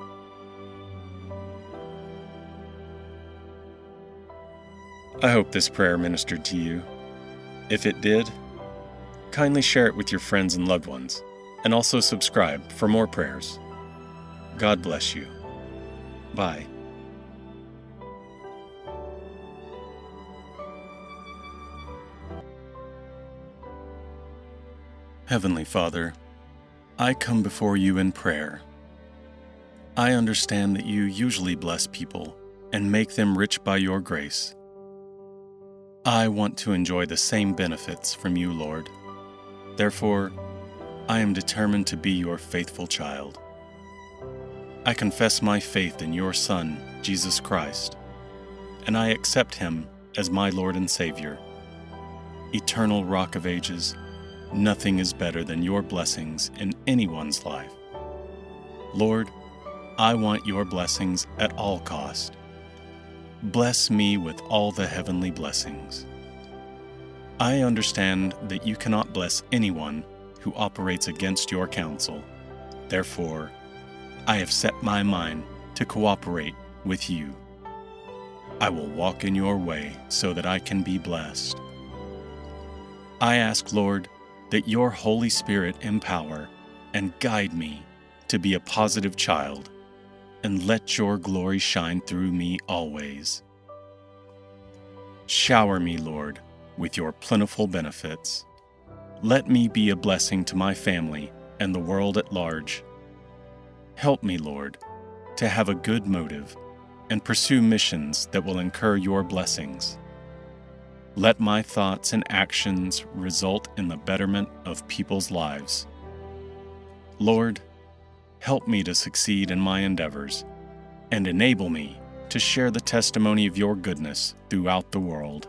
Speaker 3: I hope this prayer ministered to you. If it did, kindly share it with your friends and loved ones, and also subscribe for more prayers. God bless you. Bye. Heavenly Father, I come before you in prayer. I understand that you usually bless people and make them rich by your grace. I want to enjoy the same benefits from you, Lord. Therefore, I am determined to be your faithful child. I confess my faith in your Son, Jesus Christ, and I accept him as my Lord and Savior. Eternal Rock of Ages, nothing is better than your blessings in anyone's life. Lord, I want your blessings at all cost. Bless me with all the heavenly blessings. I understand that you cannot bless anyone who operates against your counsel. Therefore, I have set my mind to cooperate with you. I will walk in your way so that I can be blessed. I ask, Lord, that your Holy Spirit empower and guide me to be a positive child, and let your glory shine through me always. Shower me, Lord, with your plentiful benefits. Let me be a blessing to my family and the world at large. Help me, Lord, to have a good motive and pursue missions that will incur your blessings. Let my thoughts and actions result in the betterment of people's lives. Lord, help me to succeed in my endeavors and enable me to share the testimony of your goodness throughout the world.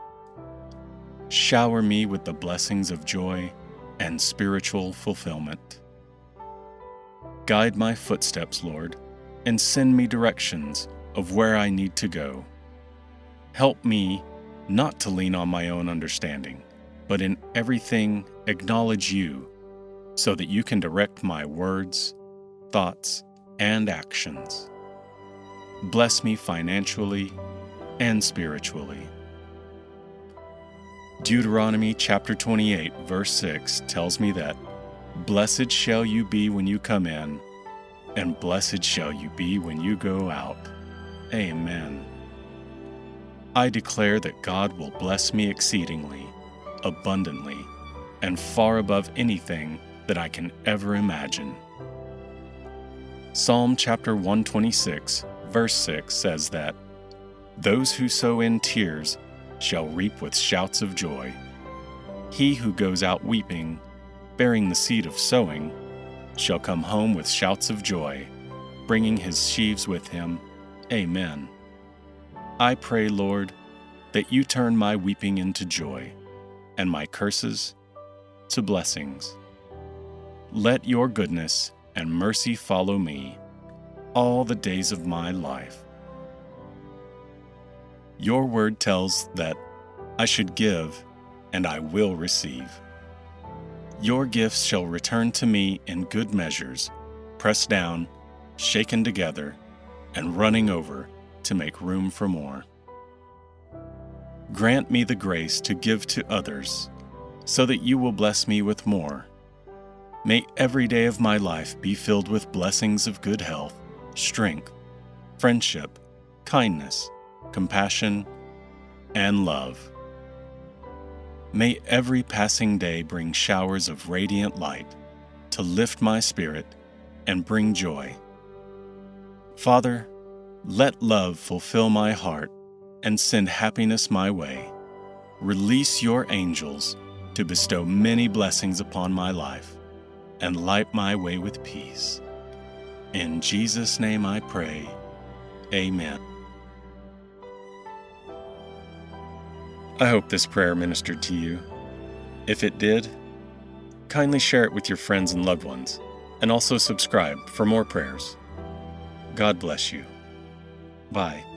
Speaker 3: Shower me with the blessings of joy and spiritual fulfillment. Guide my footsteps, Lord, and send me directions of where I need to go. Help me not to lean on my own understanding, but in everything acknowledge you, so that you can direct my words, thoughts, and actions. Bless me financially and spiritually. Deuteronomy chapter 28, verse 6 tells me that, "Blessed shall you be when you come in, and blessed shall you be when you go out." Amen. I declare that God will bless me exceedingly, abundantly, and far above anything that I can ever imagine. Psalm chapter 126, verse 6 says that, "Those who sow in tears shall reap with shouts of joy. He who goes out weeping, bearing the seed of sowing, shall come home with shouts of joy, bringing his sheaves with him. Amen." I pray, Lord, that you turn my weeping into joy, and my curses to blessings. Let your goodness and mercy follow me all the days of my life. Your word tells that I should give, and I will receive. Your gifts shall return to me in good measures, pressed down, shaken together, and running over to make room for more. Grant me the grace to give to others, so that you will bless me with more. May every day of my life be filled with blessings of good health, strength, friendship, kindness, compassion, and love. May every passing day bring showers of radiant light to lift my spirit and bring joy. Father, let love fulfill my heart and send happiness my way. Release your angels to bestow many blessings upon my life and light my way with peace. In Jesus' name I pray. Amen. I hope this prayer ministered to you. If it did, kindly share it with your friends and loved ones, and also subscribe for more prayers. God bless you. Bye.